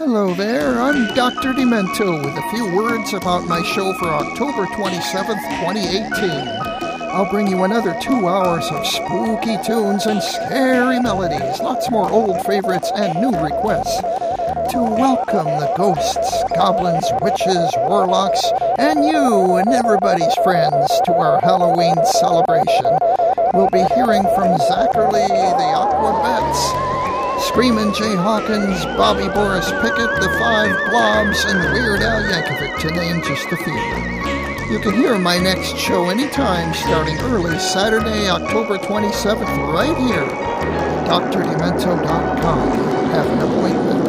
Hello there, I'm Dr. Demento with a few words about my show for October 27th, 2018. I'll bring you another 2 hours of spooky tunes and scary melodies, lots more old favorites and new requests. To welcome the ghosts, goblins, witches, warlocks, and you and everybody's friends to our Halloween celebration. We'll be hearing from Zachary the Aquabats, Screamin' Jay Hawkins, Bobby Boris Pickett, the Five Blobs, and Weird Al Yankovic, to name just a few. You can hear my next show anytime starting early Saturday, October 27th, right here, drdemento.com. Have an appointment